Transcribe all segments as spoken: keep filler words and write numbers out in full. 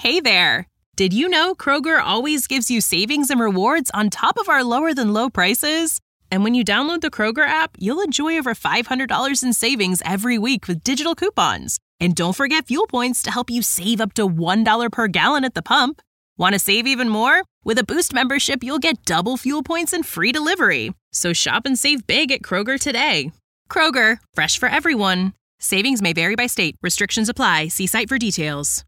Hey there! Did you know Kroger always gives you savings and rewards on top of our lower-than-low prices? And when you download the Kroger app, you'll enjoy over five hundred dollars in savings every week with digital coupons. And don't forget fuel points to help you save up to one dollar per gallon at the pump. Want to save even more? With a Boost membership, you'll get double fuel points and free delivery. So shop and save big at Kroger today. Kroger, fresh for everyone. Savings may vary by state. Restrictions apply. See site for details.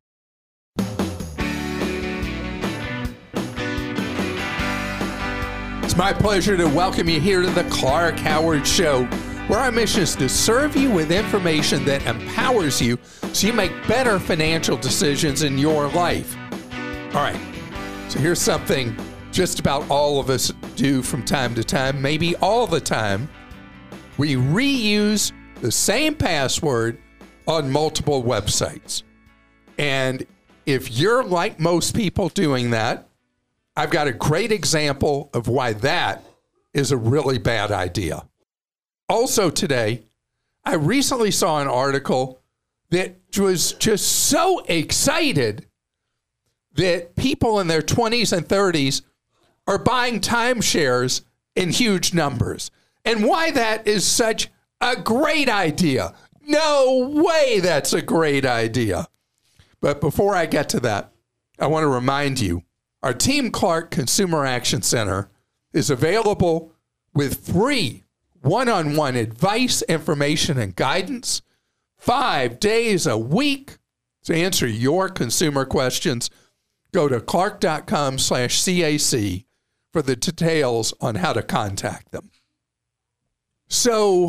It's my pleasure to welcome you here to the Clark Howard Show, where our mission is to serve you with information that empowers you so you make better financial decisions in your life. All right, so here's something just about all of us do from time to time, maybe all the time. We reuse the same password on multiple websites. And if you're like most people doing that, I've got a great example of why that is a really bad idea. Also today, I recently saw an article that was just so excited that people in their twenties and thirties are buying timeshares in huge numbers. And why that is such a great idea. No way that's a great idea. But before I get to that, I want to remind you, our Team Clark Consumer Action Center is available with free one-on-one advice, information, and guidance, five days a week to answer your consumer questions. Go to clark.com slash CAC for the details on how to contact them. So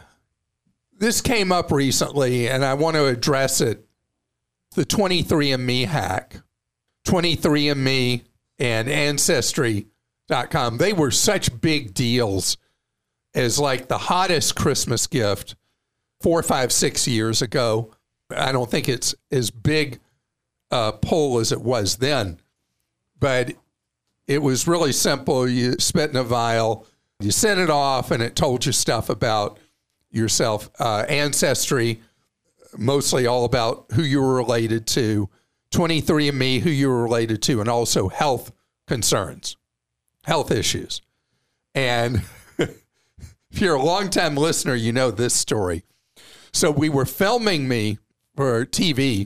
this came up recently, and I want to address it. The twenty-three and me hack. twenty-three and me and Ancestry dot com, they were such big deals as like the hottest Christmas gift four, five, six years ago. I don't think it's as big a pull as it was then, but it was really simple. You spit in a vial, you sent it off, and it told you stuff about yourself. Uh, Ancestry, mostly all about who you were related to. twenty-three and me, who you were related to, and also health concerns, health issues. And if you're a longtime listener, you know this story. So we were filming me for T V,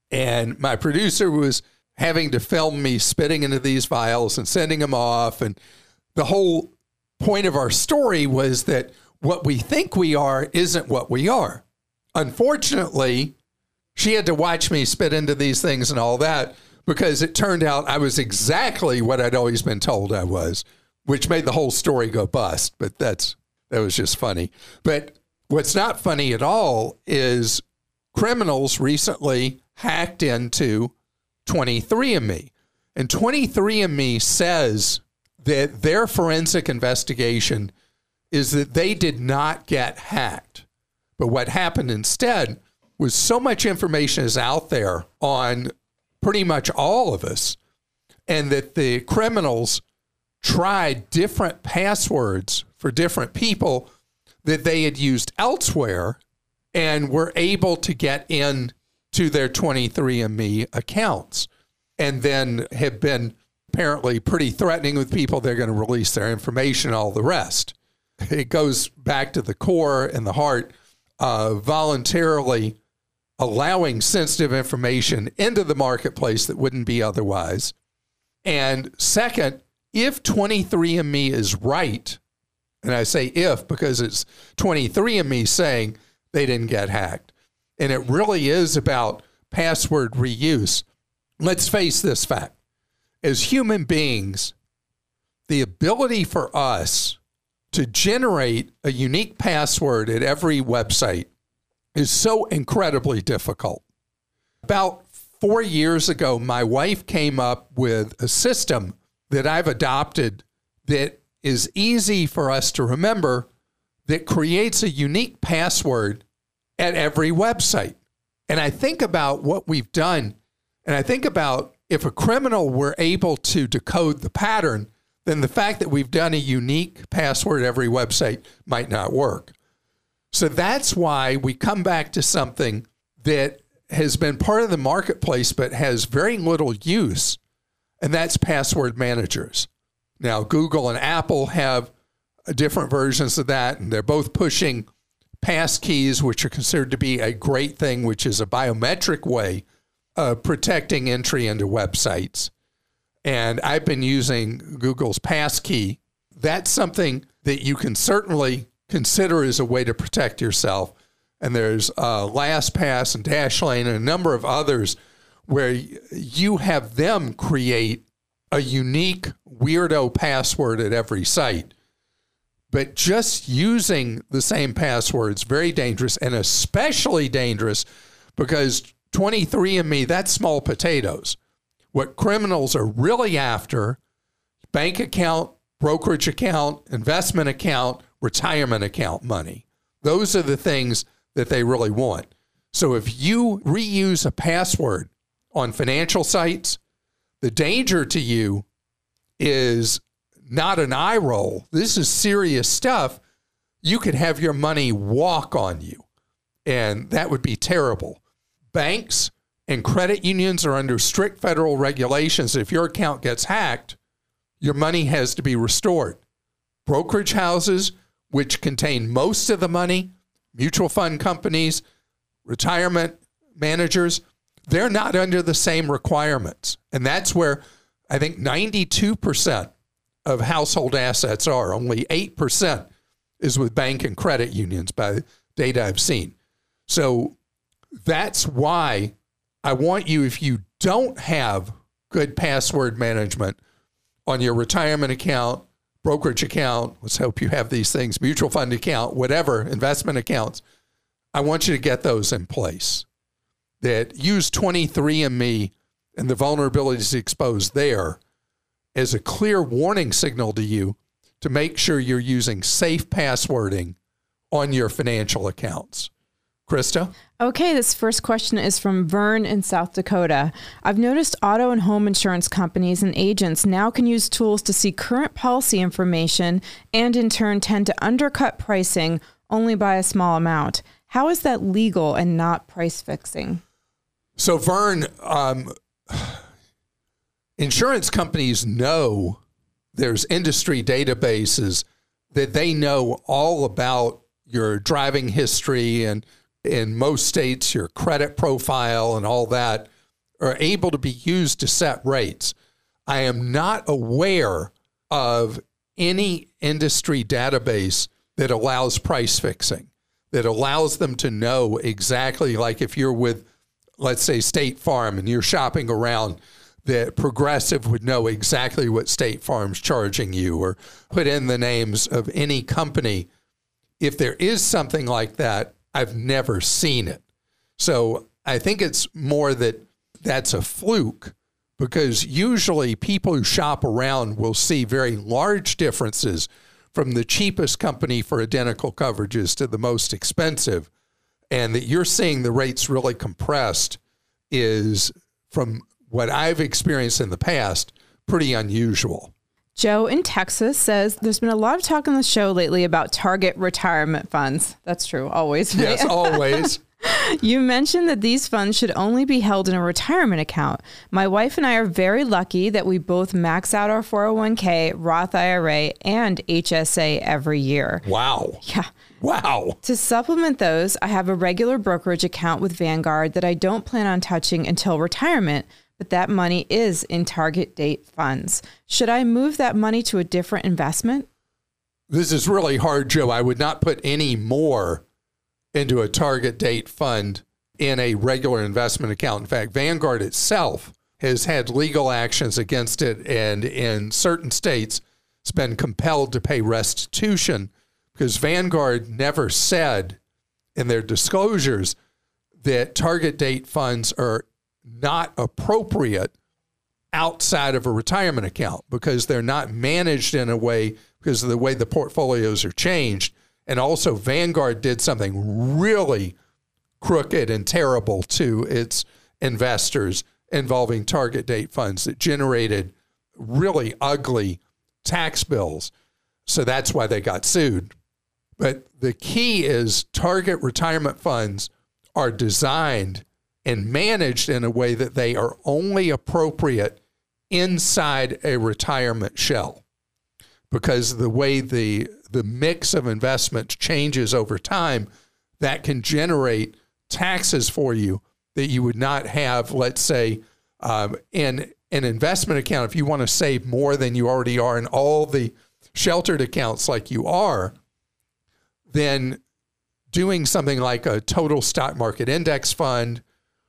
and my producer was having to film me spitting into these vials and sending them off. And the whole point of our story was that what we think we are isn't what we are. Unfortunately, she had to watch me spit into these things and all that because it turned out I was exactly what I'd always been told I was, which made the whole story go bust. But that's that was just funny. But what's not funny at all is criminals recently hacked into twenty-three and me. And twenty-three and me says that their forensic investigation is that they did not get hacked. But what happened instead was so much information is out there on pretty much all of us, and that the criminals tried different passwords for different people that they had used elsewhere and were able to get in to their twenty-three and me accounts, and then have been apparently pretty threatening with people. They're going to release their information, all the rest. It goes back to the core and the heart of voluntarily allowing sensitive information into the marketplace that wouldn't be otherwise. And second, if twenty-three and me is right, and I say if because it's twenty-three and me saying they didn't get hacked, and it really is about password reuse, let's face this fact. As human beings, the ability for us to generate a unique password at every website is so incredibly difficult. About four years ago, my wife came up with a system that I've adopted that is easy for us to remember, that creates a unique password at every website. And I think about what we've done, and I think about if a criminal were able to decode the pattern, then the fact that we've done a unique password at every website might not work. So that's why we come back to something that has been part of the marketplace but has very little use, and that's password managers. Now, Google and Apple have different versions of that, and they're both pushing passkeys, which are considered to be a great thing, which is a biometric way of protecting entry into websites. And I've been using Google's passkey. That's something that you can certainly consider as a way to protect yourself. And there's uh, LastPass and Dashlane and a number of others where you have them create a unique weirdo password at every site. But just using the same password is very dangerous, and especially dangerous because twenty-three and me, that's small potatoes. What criminals are really after, bank account, brokerage account, investment account, retirement account money. Those are the things that they really want. So if you reuse a password on financial sites, the danger to you is not an eye roll. This is serious stuff. You could have your money walk on you, and that would be terrible. Banks and credit unions are under strict federal regulations. If your account gets hacked, your money has to be restored. Brokerage houses, which contain most of the money, mutual fund companies, retirement managers, they're not under the same requirements. And that's where I think ninety-two percent of household assets are. Only eight percent is with bank and credit unions by the data I've seen. So that's why I want you, if you don't have good password management on your retirement account, brokerage account, let's hope you have these things, mutual fund account, whatever, investment accounts, I want you to get those in place. That use twenty-three and me and the vulnerabilities exposed there as a clear warning signal to you to make sure you're using safe passwording on your financial accounts. Krista? Okay, this first question is from Vern in South Dakota. I've noticed auto and home insurance companies and agents now can use tools to see current policy information and in turn tend to undercut pricing only by a small amount. How is that legal and not price fixing? So Vern, um, insurance companies know there's industry databases that they know all about your driving history, and in most states, your credit profile and all that are able to be used to set rates. I am not aware of any industry database that allows price fixing, that allows them to know exactly, like if you're with, let's say, State Farm and you're shopping around, that Progressive would know exactly what State Farm's charging you, or put in the names of any company. If there is something like that, I've never seen it. So I think it's more that that's a fluke, because usually people who shop around will see very large differences from the cheapest company for identical coverages to the most expensive. And that you're seeing the rates really compressed is, from what I've experienced in the past, pretty unusual. Joe in Texas says there's been a lot of talk on the show lately about target retirement funds. That's true, always. Right? Yes, always. You mentioned that these funds should only be held in a retirement account. My wife and I are very lucky that we both max out our four oh one k, Roth I R A, and H S A every year. Wow. Yeah. Wow. To supplement those, I have a regular brokerage account with Vanguard that I don't plan on touching until retirement, but that money is in target date funds. Should I move that money to a different investment? This is really hard, Joe. I would not put any more into a target date fund in a regular investment account. In fact, Vanguard itself has had legal actions against it, and in certain states, it's been compelled to pay restitution because Vanguard never said in their disclosures that target date funds are not appropriate outside of a retirement account because they're not managed in a way, because of the way the portfolios are changed. And also Vanguard did something really crooked and terrible to its investors involving target date funds that generated really ugly tax bills. So that's why they got sued. But the key is target retirement funds are designed and managed in a way that they are only appropriate inside a retirement shell. Because the way the the mix of investments changes over time, that can generate taxes for you that you would not have, let's say, um, in an investment account. If you want to save more than you already are in all the sheltered accounts like you are, then doing something like a total stock market index fund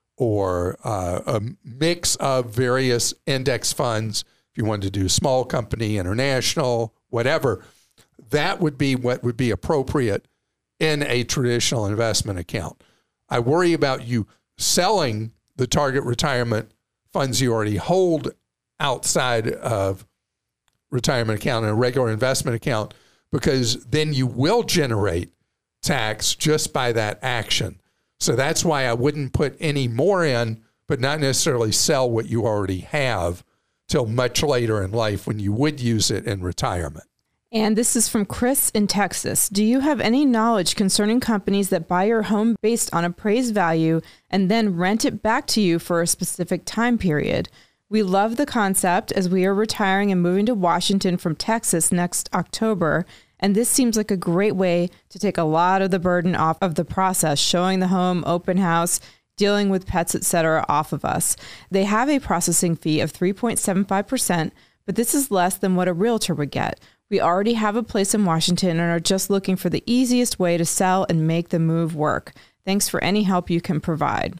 or uh, a mix of various index funds, if you wanted to do small company, international, whatever, that would be what would be appropriate in a traditional investment account. I worry about you selling the target retirement funds you already hold outside of retirement account and a regular investment account, because then you will generate tax just by that action. So that's why I wouldn't put any more in, but not necessarily sell what you already have till much later in life when you would use it in retirement. And this is from Chris in Texas. Do you have any knowledge concerning companies that buy your home based on appraised value and then rent it back to you for a specific time period? We love the concept as we are retiring and moving to Washington from Texas next October. And this seems like a great way to take a lot of the burden off of the process, showing the home, open house, dealing with pets, et cetera, off of us. They have a processing fee of three point seven five percent, but this is less than what a realtor would get. We already have a place in Washington and are just looking for the easiest way to sell and make the move work. Thanks for any help you can provide.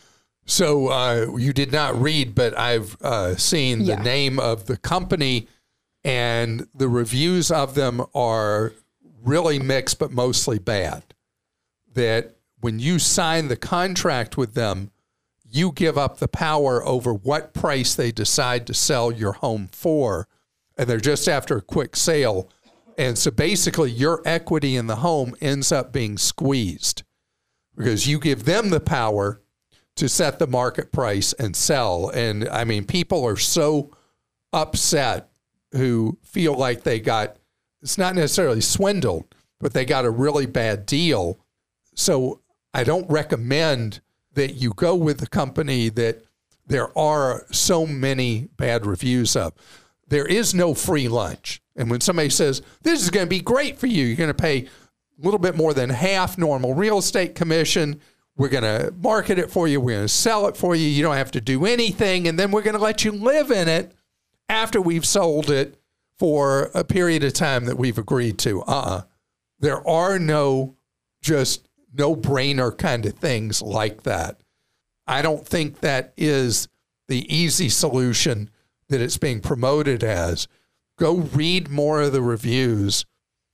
So uh, you did not read, but I've uh, seen Yeah. the name of the company, and the reviews of them are really mixed, but mostly bad. That when you sign the contract with them, you give up the power over what price they decide to sell your home for. And they're just after a quick sale. And so basically your equity in the home ends up being squeezed because you give them the power to set the market price and sell. And I mean, people are so upset who feel like they got, it's not necessarily swindled, but they got a really bad deal. So I don't recommend that you go with the company that there are so many bad reviews of. There is no free lunch. And when somebody says, this is going to be great for you, you're going to pay a little bit more than half normal real estate commission. We're going to market it for you. We're going to sell it for you. You don't have to do anything. And then we're going to let you live in it after we've sold it for a period of time that we've agreed to. Uh-uh. There are no just no-brainer kind of things like that. I don't think that is the easy solution that it's being promoted as. Go read more of the reviews,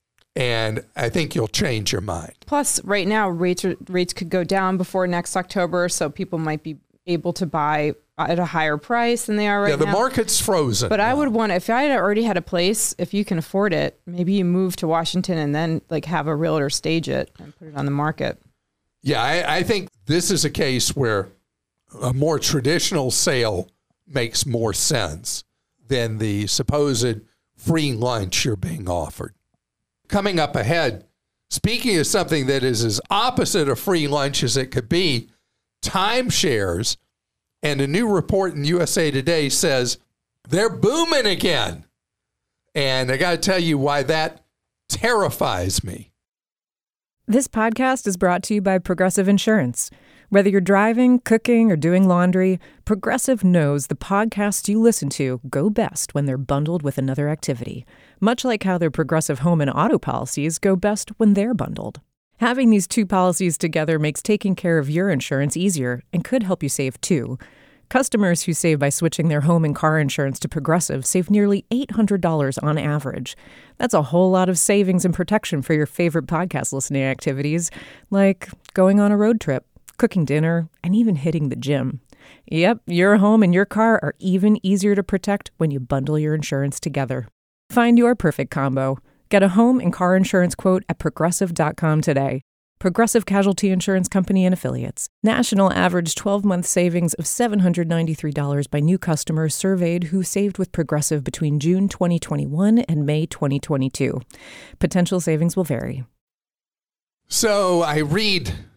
and I think you'll change your mind. Plus, right now, rates are, rates could go down before next October, so people might be able to buy at a higher price than they are right now. Yeah, the now. market's frozen. But now. I would want, if I had already had a place, if you can afford it, maybe you move to Washington and then like have a realtor stage it and put it on the market. Yeah, I, I think this is a case where a more traditional sale makes more sense than the supposed free lunch you're being offered. Coming up ahead, speaking of something that is as opposite of free lunch as it could be, timeshares, and a new report in U S A Today says they're booming again. And I got to tell you why that terrifies me. This podcast is brought to you by Progressive Insurance. Whether you're driving, cooking, or doing laundry, Progressive knows the podcasts you listen to go best when they're bundled with another activity, much like how their Progressive home and auto policies go best when they're bundled. Having these two policies together makes taking care of your insurance easier and could help you save too. Customers who save by switching their home and car insurance to Progressive save nearly eight hundred dollars on average. That's a whole lot of savings and protection for your favorite podcast listening activities, like going on a road trip, cooking dinner, and even hitting the gym. Yep, your home and your car are even easier to protect when you bundle your insurance together. Find your perfect combo. Get a home and car insurance quote at progressive dot com today. Progressive Casualty Insurance Company and Affiliates. National average twelve-month savings of seven hundred ninety-three dollars by new customers surveyed who saved with Progressive between June twenty twenty-one and May twenty twenty-two. Potential savings will vary. So I read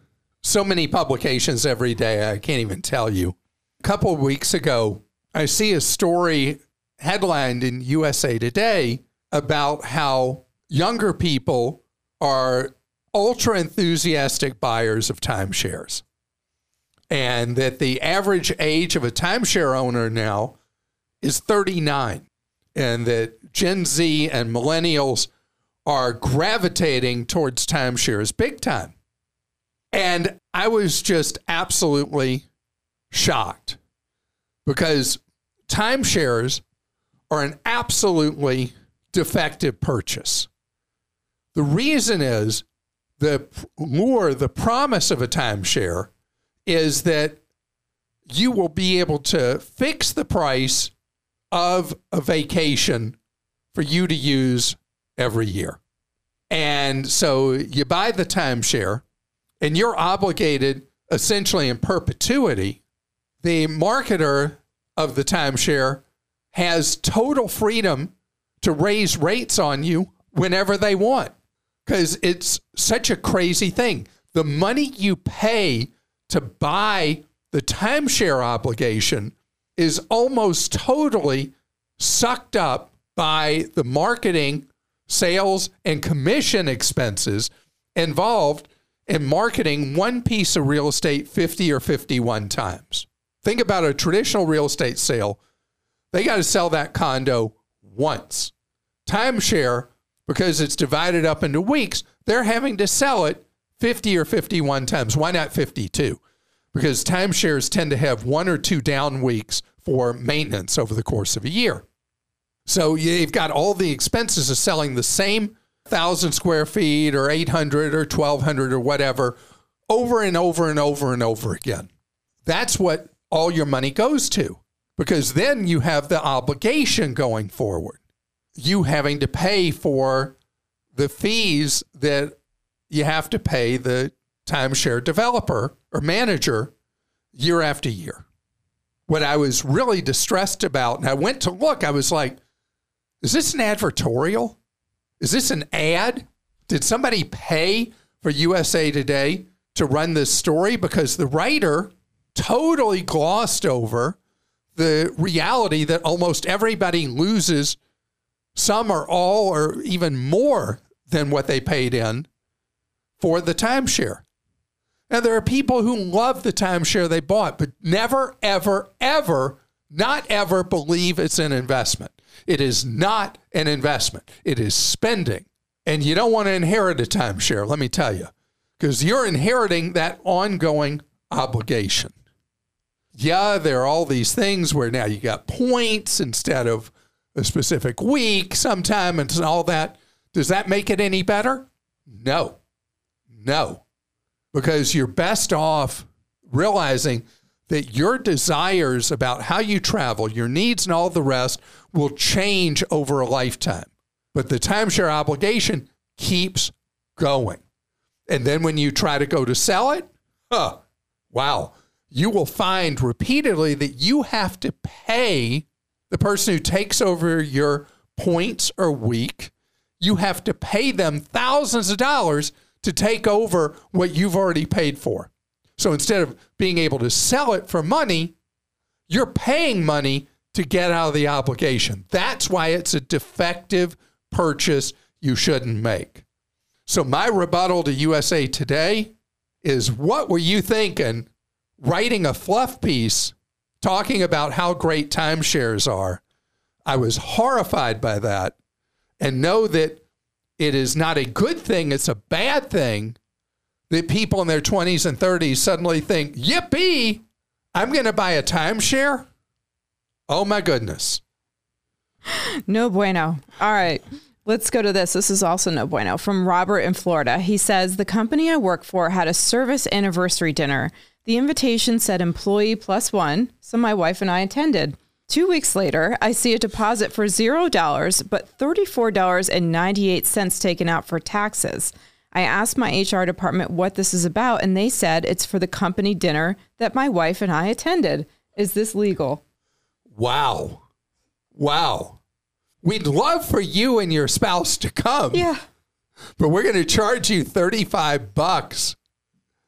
so many publications every day, I can't even tell you. A couple of weeks ago, I see a story headlined in U S A Today about how younger people are ultra enthusiastic buyers of timeshares, and that the average age of a timeshare owner now is thirty-nine, and that Gen Z and millennials are gravitating towards timeshares big time. And I was just absolutely shocked, because timeshares are an absolutely defective purchase. The reason is the lure, the promise of a timeshare is that you will be able to fix the price of a vacation for you to use every year. And so you buy the timeshare and you're obligated essentially in perpetuity. The marketer of the timeshare has total freedom to raise rates on you whenever they want, because it's such a crazy thing. The money you pay to buy the timeshare obligation is almost totally sucked up by the marketing, sales, and commission expenses involved in marketing one piece of real estate fifty or fifty-one times. Think about a traditional real estate sale. They got to sell that condo once. Timeshare, because it's divided up into weeks, they're having to sell it fifty or fifty-one times. Why not fifty-two? Because timeshares tend to have one or two down weeks for maintenance over the course of a year. So you've got all the expenses of selling the same one thousand square feet or eight hundred or twelve hundred or whatever over and over and over and over again. That's what all your money goes to, because then you have the obligation going forward. You having to pay for the fees that you have to pay the timeshare developer or manager year after year. What I was really distressed about, and I went to look, I was like, is this an advertorial? Is this an ad? Did somebody pay for U S A Today to run this story? Because the writer totally glossed over the reality that almost everybody loses some or all or even more than what they paid in for the timeshare. Now, there are people who love the timeshare they bought, but never, ever, ever, not ever believe it's an investment. It is not an investment. It is spending. And you don't want to inherit a timeshare, let me tell you, because you're inheriting that ongoing obligation. Yeah, there are all these things where now you got points instead of a specific week sometime and all that. Does that make it any better? No. No. Because you're best off realizing that your desires about how you travel, your needs and all the rest will change over a lifetime. But the timeshare obligation keeps going. And then when you try to go to sell it, huh, wow, you will find repeatedly that you have to pay the person who takes over your points or week, you have to pay them thousands of dollars to take over what you've already paid for. So instead of being able to sell it for money, you're paying money to get out of the obligation. That's why it's a defective purchase you shouldn't make. So my rebuttal to U S A Today is, what were you thinking writing a fluff piece talking about how great timeshares are? I was horrified by that, and know that it is not a good thing, it's a bad thing that people in their twenties and thirties suddenly think, yippee, I'm going to buy a timeshare? Oh my goodness. No bueno. All right. Let's go to this. This is also no bueno. From Robert in Florida. He says, the company I work for had a service anniversary dinner. The invitation said employee plus one, so my wife and I attended. Two weeks later, I see a deposit for zero dollars, but thirty-four dollars and ninety-eight cents taken out for taxes. I asked my H R department what this is about, and they said it's for the company dinner that my wife and I attended. Is this legal? Wow. Wow. We'd love for you and your spouse to come. Yeah. But we're going to charge you thirty-five bucks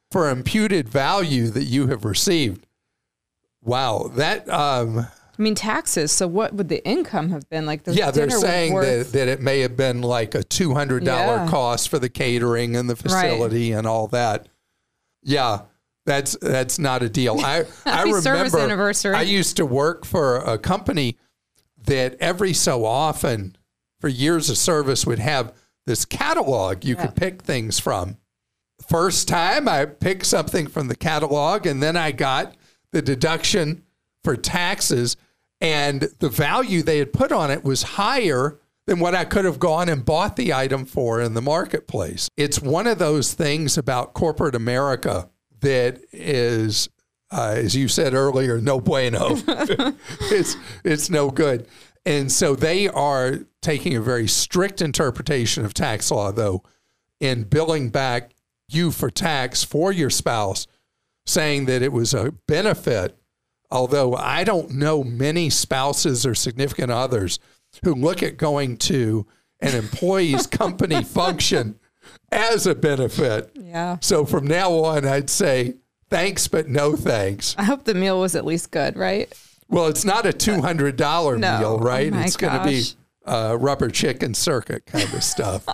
for imputed value that you have received. Wow, that... Um, I mean, taxes. So what would the income have been? Like, the yeah, they're dinner saying worth... that, that it may have been like a two hundred dollars yeah. cost for the catering and the facility right. and all that. Yeah, that's that's not a deal. I, I remember service anniversary. I used to work for a company that every so often, for years of service, would have this catalog you yeah. could pick things from. First time I picked something from the catalog, and then I got the deduction for taxes. And the value they had put on it was higher than what I could have gone and bought the item for in the marketplace. It's one of those things about corporate America that is, uh, as you said earlier, no bueno. it's it's no good. And so they are taking a very strict interpretation of tax law, though, in billing back you for tax for your spouse, saying that it was a benefit. Although I don't know many spouses or significant others who look at going to an employee's company function as a benefit. Yeah. So from now on, I'd say thanks, but no thanks. I hope the meal was at least good, right? Well, it's not a two hundred dollars no. meal, right? Oh it's going to be uh, rubber chicken circuit kind of stuff.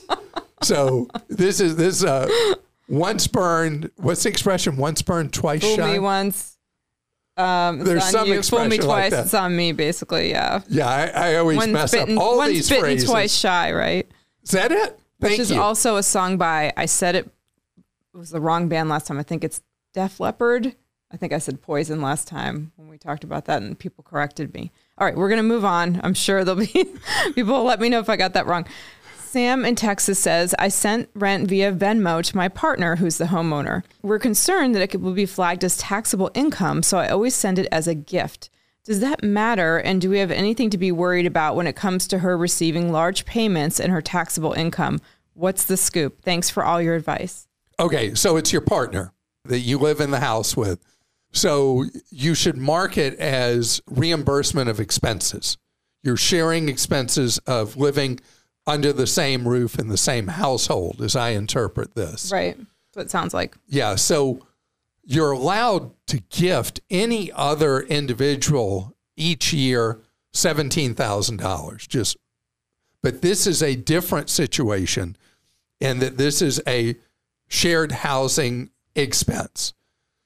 So this is this uh, once burned. What's the expression? Once burned, twice Fool shy. me once. Um, There's some you. expression Fool me twice. like that. It's on me, basically. Yeah. Yeah, I, I always once mess bitten, up all once these bitten, phrases. Twice shy, right? Is that it? Thank Which is you. also a song by, I said it, it was the wrong band last time. I think it's Def Leppard. I think I said Poison last time when we talked about that, and people corrected me. All right, we're going to move on. I'm sure there'll be people will let me know if I got that wrong. Sam in Texas says, I sent rent via Venmo to my partner, who's the homeowner. We're concerned that it will be flagged as taxable income, so I always send it as a gift. Does that matter, and do we have anything to be worried about when it comes to her receiving large payments and her taxable income? What's the scoop? Thanks for all your advice. Okay, so it's your partner that you live in the house with. So you should mark it as reimbursement of expenses. You're sharing expenses of living under the same roof in the same household, as I interpret this. Right. That's what it sounds like. Yeah. So you're allowed to gift any other individual each year seventeen thousand dollars. Just, but this is a different situation in that this is a shared housing expense.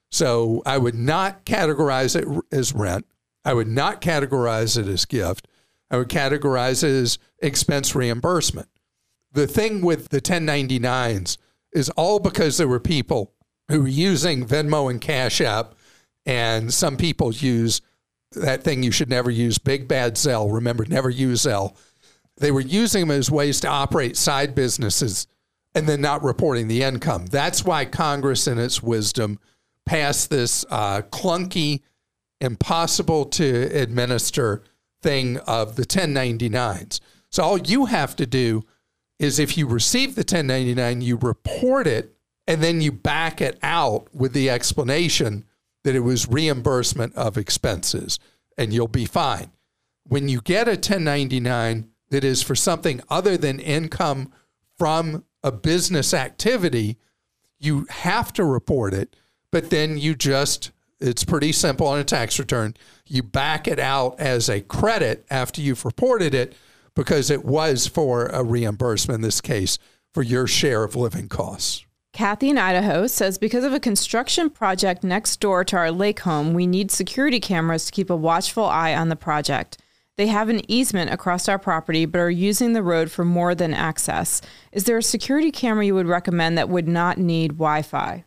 So I would not categorize it as rent. I would not categorize it as gift. I would categorize it as expense reimbursement. The thing with the ten ninety-nines is all because there were people who were using Venmo and Cash App, and some people use that thing you should never use, Big Bad Zelle. Remember, never use Zelle. They were using them as ways to operate side businesses and then not reporting the income. That's why Congress, in its wisdom, passed this uh, clunky, impossible to administer thing of the ten ninety-nines. So all you have to do is if you receive the ten ninety-nine, you report it, and then you back it out with the explanation that it was reimbursement of expenses, and you'll be fine. When you get a ten ninety-nine that is for something other than income from a business activity, you have to report it, but then you just, it's pretty simple on a tax return. You back it out as a credit after you've reported it because it was for a reimbursement, in this case, for your share of living costs. Kathy in Idaho says, because of a construction project next door to our lake home, we need security cameras to keep a watchful eye on the project. They have an easement across our property, but are using the road for more than access. Is there a security camera you would recommend that would not need Wi-Fi?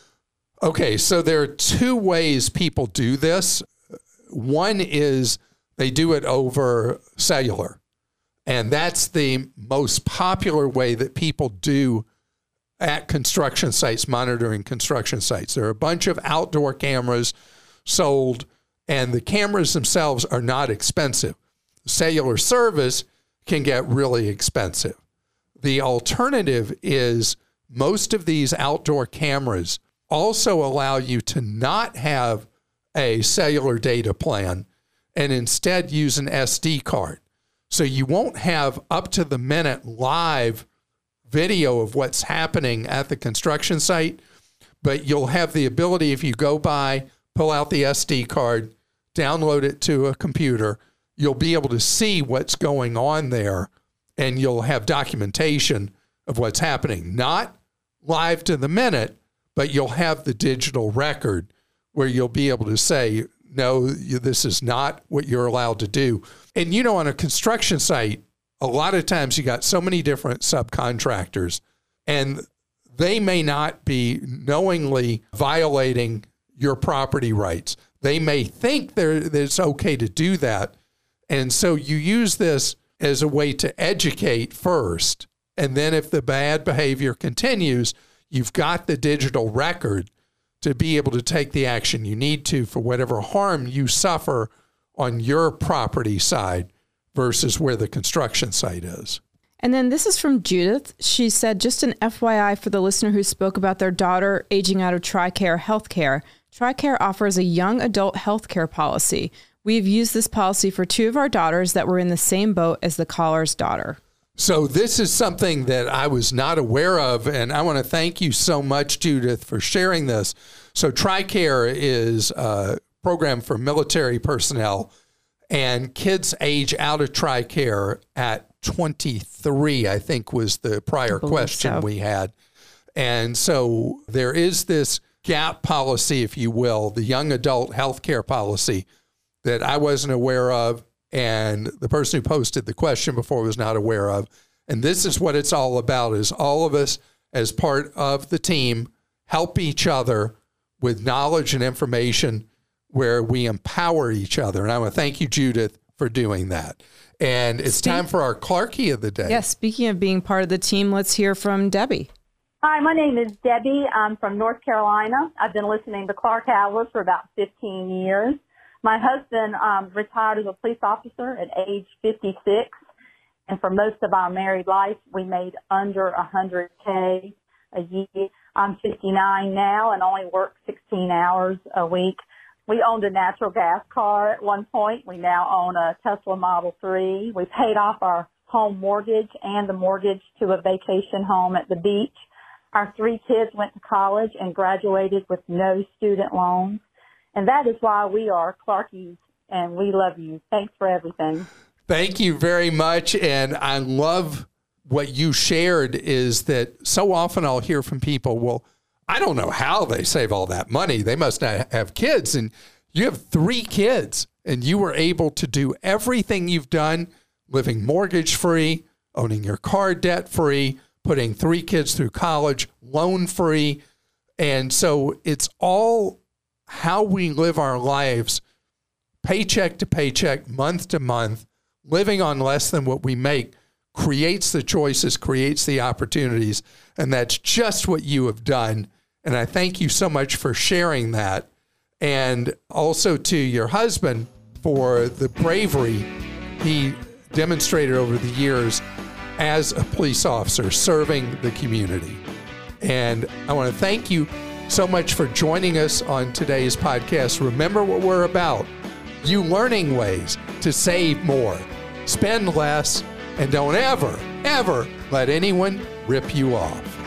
Okay, so there are two ways people do this. One is they do it over cellular, and that's the most popular way that people do at construction sites, monitoring construction sites. There are a bunch of outdoor cameras sold, and the cameras themselves are not expensive. Cellular service can get really expensive. The alternative is most of these outdoor cameras also allow you to not have a cellular data plan and instead use an S D card. So you won't have up to the minute live video of what's happening at the construction site, but you'll have the ability, if you go by, pull out the S D card, download it to a computer, you'll be able to see what's going on there, and you'll have documentation of what's happening. Not live to the minute, but you'll have the digital record where you'll be able to say, no, you, this is not what you're allowed to do. And, you know, on a construction site, a lot of times you got so many different subcontractors, and they may not be knowingly violating your property rights. They may think that it's okay to do that. And so you use this as a way to educate first. And then if the bad behavior continues, you've got the digital record to be able to take the action you need to for whatever harm you suffer on your property side versus where the construction site is. And then this is from Judith. She said, just an F Y I for the listener who spoke about their daughter aging out of TRICARE healthcare. TRICARE offers a young adult healthcare policy. We've used this policy for two of our daughters that were in the same boat as the caller's daughter. So this is something that I was not aware of, and I want to thank you so much, Judith, for sharing this. So TRICARE is a program for military personnel, and kids age out of TRICARE at twenty-three, I think was the prior question so. we had. And so there is this gap policy, if you will, the young adult healthcare policy that I wasn't aware of, and the person who posted the question before was not aware of. And this is what it's all about, is all of us as part of the team help each other with knowledge and information where we empower each other. And I want to thank you, Judith, for doing that. And it's Speak- time for our Clarkie of the day. Yes, speaking of being part of the team, let's hear from Debbie. Hi, my name is Debbie. I'm from North Carolina. I've been listening to Clark Hours for about fifteen years. My husband um, retired as a police officer at age fifty-six, and for most of our married life, we made under one hundred K a year. I'm fifty-nine now and only work sixteen hours a week. We owned a natural gas car at one point. We now own a Tesla Model three. We paid off our home mortgage and the mortgage to a vacation home at the beach. Our three kids went to college and graduated with no student loans. And that is why we are Clarkies, and we love you. Thanks for everything. Thank you very much. And I love what you shared is that so often I'll hear from people, well, I don't know how they save all that money. They must not have kids. And you have three kids, and you were able to do everything you've done, living mortgage-free, owning your car debt-free, putting three kids through college loan-free. And so it's all how we live our lives, paycheck to paycheck, month to month, living on less than what we make, creates the choices, creates the opportunities. And that's just what you have done. And I thank you so much for sharing that. And also to your husband for the bravery he demonstrated over the years as a police officer serving the community. And I want to thank you so much for joining us on today's podcast. Remember what we're about. You learning ways to save more, spend less, and don't ever, ever let anyone rip you off.